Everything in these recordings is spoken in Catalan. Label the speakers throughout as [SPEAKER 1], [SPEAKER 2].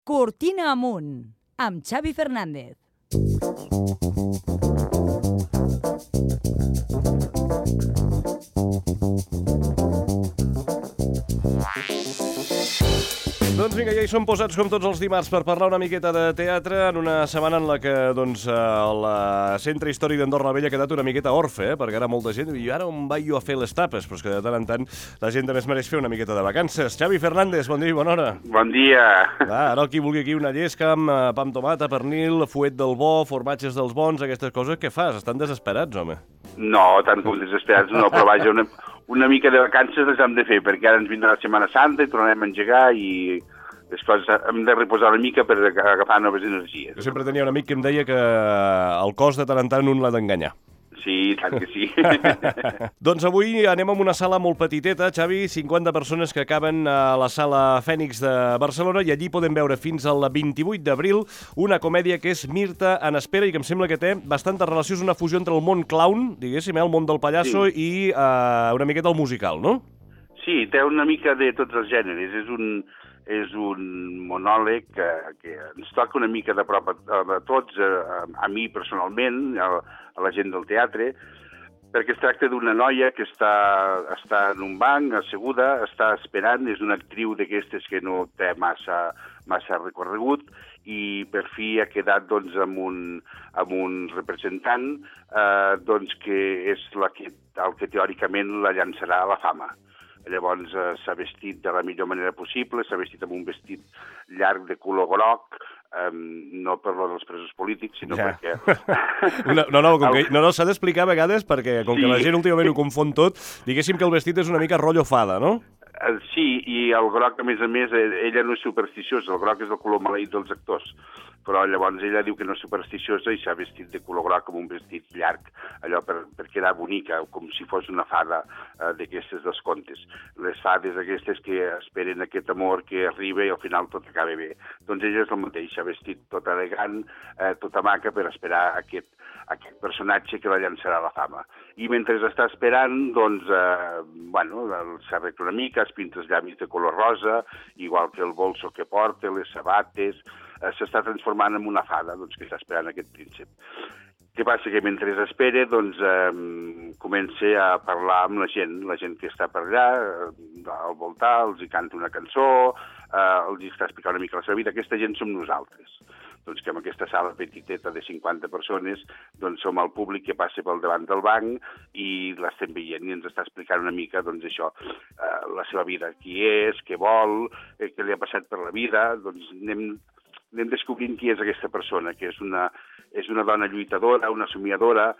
[SPEAKER 1] Cortina amunt, amb Xavi Fernández.
[SPEAKER 2] Doncs vinga, ja hi som posats com tots els dimarts per parlar una miqueta de teatre en una setmana en la que el Centre Històric d'Andorra la Vella ha quedat una miqueta orfe, perquè ara molta gent diu, ara on vaig jo a fer les tapes? Però és que de tant en tant la gent també es mereix fer una miqueta de vacances. Xavi Fernández, bon dia i bona hora.
[SPEAKER 3] Bon dia.
[SPEAKER 2] Ara el qui vulgui aquí una llesca amb pa amb tomata, pernil, fuet del bo, formatges dels bons, aquestes coses, què fas? Estan desesperats, home?
[SPEAKER 3] No, tant com desesperats no, però vaja, una mica de vacances les hem de fer, perquè ara ens vindrà la Setmana Santa i tornarem a engegar i les coses hem de reposar una mica per agafar noves energies.
[SPEAKER 2] Jo sempre tenia un amic que em deia que el cos de tant en tant un l'ha d'enganyar.
[SPEAKER 3] Sí, tant que sí.
[SPEAKER 2] Doncs avui anem a una sala molt petiteta, Xavi, 50 persones que caben a la Sala Fènix de Barcelona i allí podem veure fins al 28 d'abril una comèdia que és Mirta en espera i que em sembla que té bastanta relació, és una fusió entre el món clown, diguéssim, el món del pallasso sí. I una miqueta el musical, no?
[SPEAKER 3] Sí, té una mica de tots els gèneres, és un monòleg que ens toca una mica de prop a tots, a mi personalment, a la gent del teatre, perquè es tracta d'una noia que està en un banc, asseguda, està esperant, és una actriu d'aquestes que no té massa recorregut, i per fi ha quedat doncs, amb un representant doncs, que és el que teòricament la llançarà a la fama. Llavors s'ha vestit de la millor manera possible, s'ha vestit amb un vestit llarg de color groc, no per lo dels presos polítics, sinó perquè...
[SPEAKER 2] No, s'ha d'explicar a vegades perquè, com que la gent últimament ho confon tot, diguéssim que el vestit és una mica rotllo fada, no?
[SPEAKER 3] Sí, i el groc, a més, ella no és supersticiosa, el groc és el color maleït dels actors, però llavors ella diu que no és supersticiosa i s'ha vestit de color groc amb un vestit llarg, allò per quedar bonica, com si fos una fada d'aquestes dels contes. Les fades aquestes que esperen aquest amor que arriba i al final tot acaba bé. Doncs ella és el mateix, s'ha vestit tot elegant, tota maca per esperar aquest personatge que la llançarà a la fama. I mentre està esperant, doncs, s'arregla una mica, es pinta els llavis de color rosa, igual que el bolso que porta, les sabates, s'està transformant en una fada, doncs, que està esperant aquest príncep. Què passa? Que mentre espera, doncs, comença a parlar amb la gent que està per allà, al voltar, els hi canta una cançó, els hi està explicant una mica la seva vida. Aquesta gent som nosaltres. Doncs que en aquesta sala petiteta de 50 persones doncs som el públic que passa pel davant del banc i l'estem veient i ens està explicant una mica doncs això, la seva vida, qui és, què vol, què li ha passat per la vida, doncs anem descobrint qui és aquesta persona, que és una dona lluitadora, una somiadora,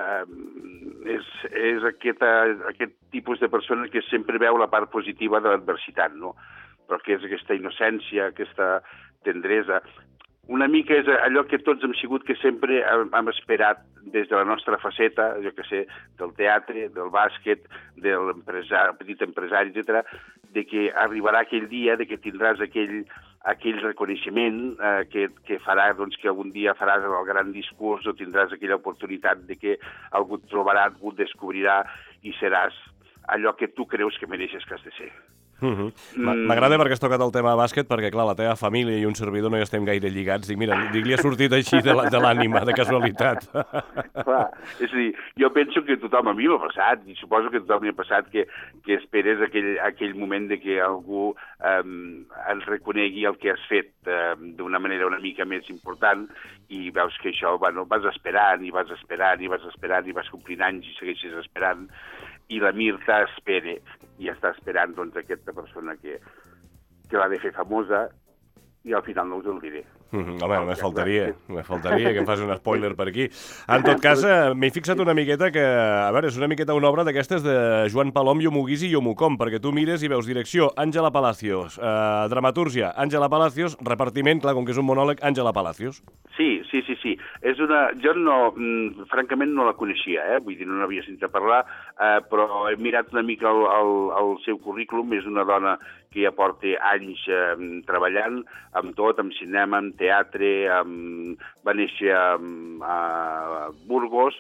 [SPEAKER 3] és aquest tipus de persona que sempre veu la part positiva de l'adversitat, no? Però que és aquesta innocència, aquesta tendresa. Una mica és allò que tots hem sigut que sempre hem esperat des de la nostra faceta, jo que sé, del teatre, del bàsquet, del petit empresari, etc., de que arribarà aquell dia, de que tindràs aquell reconeixement que farà doncs, que algun dia faràs el gran discurs o tindràs aquella oportunitat de que algú et trobarà, algú et descobrirà i seràs allò que tu creus que mereixes que has de ser.
[SPEAKER 2] M'agrada perquè has tocat el tema de bàsquet perquè, clar, la teva família i un servidor no hi estem gaire lligats. Dic, mira, li ha sortit així de l'ànima, de casualitat.
[SPEAKER 3] Clar, és a dir, jo penso que tothom, a mi m'ha passat, i suposo que tothom li ha passat que esperes aquell moment de que algú ens reconegui el que has fet d'una manera una mica més important i veus que això, vas esperant i vas esperant i vas esperant i vas complint anys i segueixes esperant i la Mirta espera i està esperant doncs aquesta persona que l'ha de fer famosa i al final no us el diré.
[SPEAKER 2] Home, només faltaria que em faci un spoiler per aquí. En tot cas, m'he fixat una miqueta que, a veure, és una miqueta una obra d'aquestes de Joan Palom, Yomuguis i Yomucom, perquè tu mires i veus direcció, Àngela Palacios, dramatúrgia, Àngela Palacios, repartiment, clar, com que és un monòleg, Àngela Palacios.
[SPEAKER 3] Sí. Jo francament no la coneixia, vull dir, no n'havia sentit a parlar, però he mirat una mica el seu currículum, és una dona que ja porta anys treballant amb tot, amb cinema, amb teatre, va néixer a Burgos,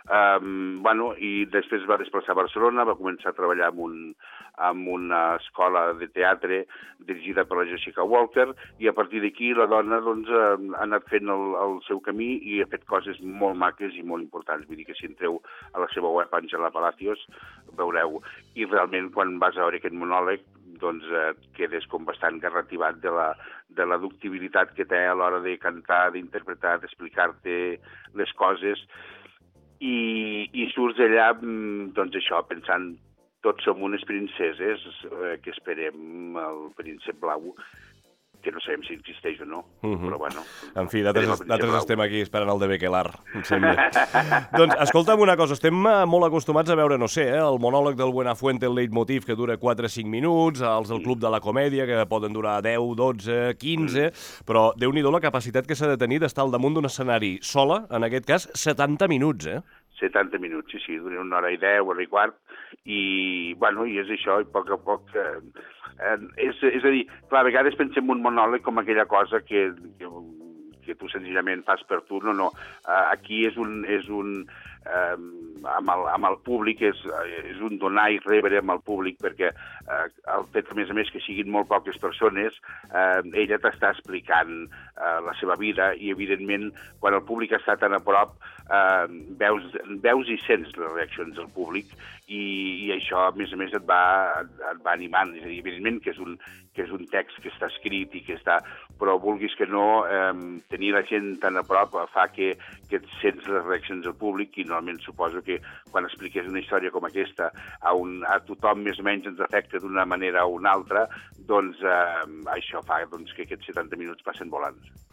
[SPEAKER 3] I després va desplaçar a Barcelona, va començar a treballar en una escola de teatre dirigida per la Jessica Walker, i a partir d'aquí la dona ha anat fent el seu camí i ha fet coses molt maques i molt importants. Vull dir que si entreu a la seva web, Àngela Palacios, veureu. I realment, quan vas a veure aquest monòleg, et quedes com bastant garrativat de la ductibilitat que té a l'hora de cantar, d'interpretar, d'explicar-te les coses, i surts allà, això, pensant, tots som unes princeses que esperem el príncep blau, que no sabem si existeix o no, però bueno...
[SPEAKER 2] En fi, d'altres estem aquí esperant el de Bequelar, em sembla. Doncs, escolta'm una cosa, estem molt acostumats a veure, no sé, el monòleg del Buenafuente, el leitmotiv, que dura 4 o 5 minuts, els del Club de la Comèdia, que poden durar 10, 12, 15, però Déu-n'hi-do la capacitat que s'ha de tenir d'estar al damunt d'un escenari sola, en aquest cas, 70 minuts,
[SPEAKER 3] 70 minuts, sí, dura 1 hora i 10, 1 hora i quart, i és això, i a poc... És a dir, clar, a vegades pensem en un monòleg com aquella cosa que tu senzillament fas per tu, no. Aquí és un amb el públic, és un donar i rebre amb el públic, perquè el fet, a més, que siguin molt poques persones, ella t'està explicant la seva vida, i evidentment, quan el públic està tan a prop, veus i sents les reaccions del públic, i això, a més, et va animant. És a dir, evidentment que és un text que està escrit i que està... Però vulguis que no, tenir la gent tan a prop fa que et sents les reaccions del públic, i normalment suposo que quan expliques una història com aquesta a tothom més o menys ens afecta d'una manera o una altra, doncs això fa que aquests 70 minuts passen volant.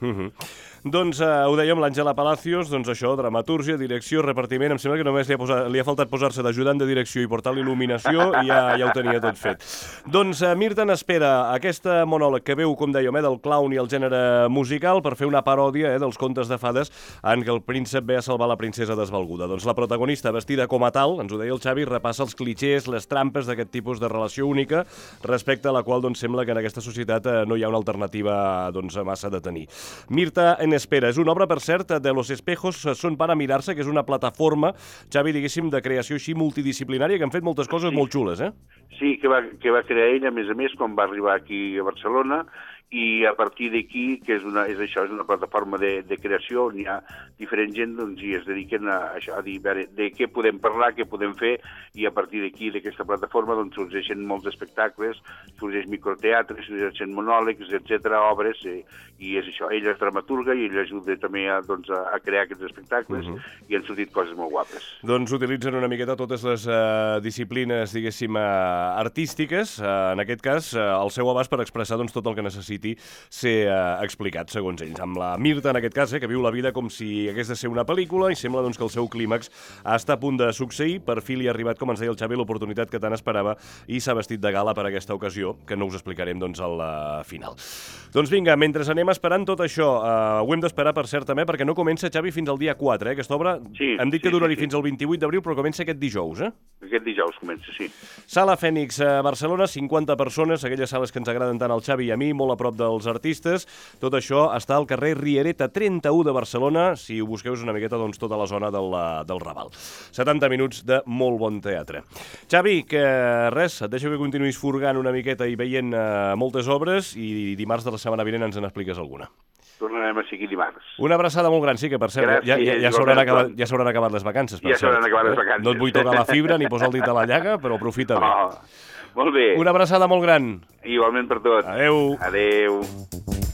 [SPEAKER 2] Doncs ho dèiem, l'Àngela Palacios, doncs això, dramatúrgia, direcció, repartiment, em sembla que només li ha faltat posar-se d'ajudant de direcció i portar l'il·luminació, i ja ho tenia tot fet. Doncs Mirta n'espera aquest monòleg que veu, com dèiem, del clown i el gènere musical, per fer una paròdia dels contes de fades en què el príncep ve a salvar la princesa desvalguda. Doncs la protagonista, vestida com a tal, ens ho deia el Xavi, repassa els clixés, les trampes d'aquest tipus de relació única, respecte a la qual sembla que en aquesta societat no hi ha una alternativa massa de tenir. Mirta en espera és una obra, per cert, de Los Espejos son para mirarse, que és una plataforma, Xavi, diguéssim, de creació així multidisciplinària, que han fet moltes coses molt xules,
[SPEAKER 3] Sí, que va crear ella, a més, quan va arribar aquí a Barcelona, i a partir d'aquí, que és una plataforma de creació on hi ha diferent gent, i es dediquen a dir de què podem parlar, què podem fer, i a partir d'aquí, d'aquesta plataforma, sorgeixen molts espectacles, sorgeix microteatre, sorgeixen monòlegs, etc., obres, i és això. Ella és dramaturga i ella ajuda també a crear aquests espectacles, i han sortit coses molt guapes.
[SPEAKER 2] Doncs utilitzen una miqueta totes les disciplines, diguéssim, artístiques, en aquest cas, al seu abast per expressar tot el que necessita ser explicat, segons ells. Amb la Mirta, en aquest cas, que viu la vida com si hagués de ser una pel·lícula, i sembla que el seu clímax està a punt de succeir. Per fi li ha arribat, com ens deia el Xavi, l'oportunitat que tant esperava, i s'ha vestit de gala per aquesta ocasió, que no us explicarem al final. Doncs vinga, mentre anem esperant tot això, ho hem d'esperar, per cert, també, perquè no comença, Xavi, fins al dia 4, aquesta obra. Hem dit que duraria fins al 28 d'abril, però comença aquest dijous,
[SPEAKER 3] Aquest dijous comença, sí.
[SPEAKER 2] Sala Fènix a Barcelona, 50 persones, aquelles sales que ens agraden tant al Xavi i a mi, molt a prop dels artistes. Tot això està al carrer Riereta 31 de Barcelona, si ho busqueu és una miqueta tota la zona del Raval. 70 minuts de molt bon teatre. Xavi, que res, et deixo que continuïs furgant una miqueta i veient moltes obres, i dimarts de la setmana vinent ens n'expliques alguna.
[SPEAKER 3] Tornarem a seguir dimarts.
[SPEAKER 2] Una abraçada molt gran, sí, que per cert, ja s'hauran acabat les vacances.
[SPEAKER 3] Ja s'hauran acabat les vacances.
[SPEAKER 2] No et vull tocar la fibra ni posar el dit a la llaga, però aprofita bé.
[SPEAKER 3] Molt bé.
[SPEAKER 2] Una abraçada molt gran.
[SPEAKER 3] Igualment per tot.
[SPEAKER 2] Adéu.
[SPEAKER 3] Adéu.